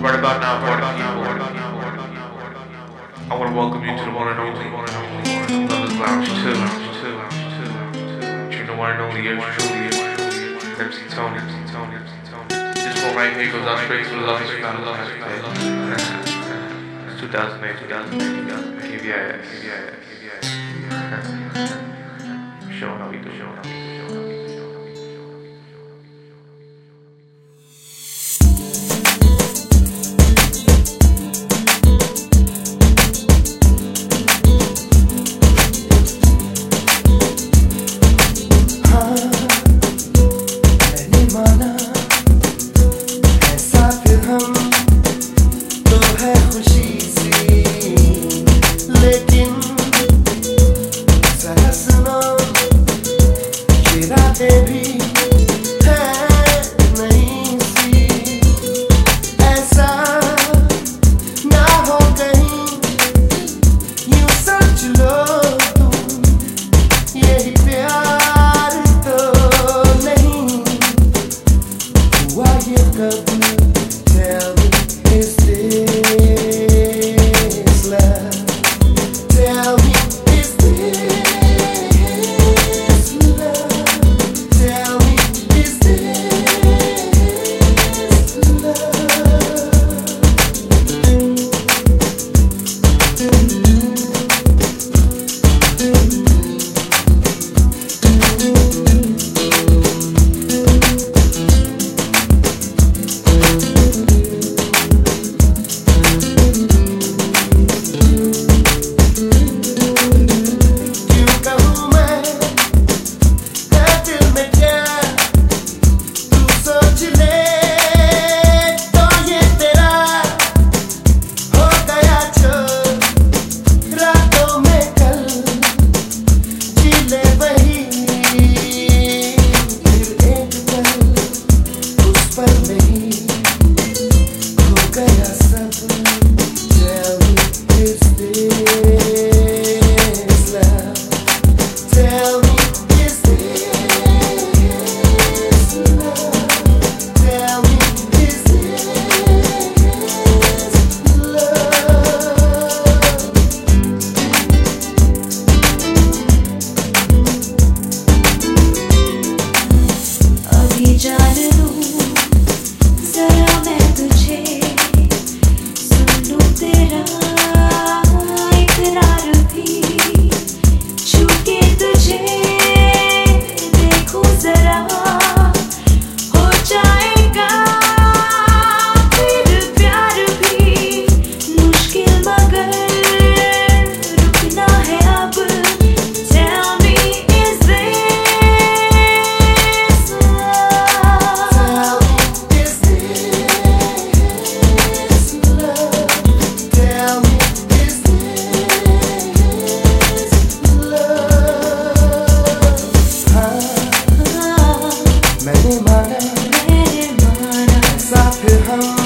Right about now, party people, I want to welcome you to the one and only Lovers Lounge 2. You know one and only yours truly, MC Tony. This one right here goes out straight to the lovers family. It's 2008, KVIS. Showing how we do. मैंने माना साथ हम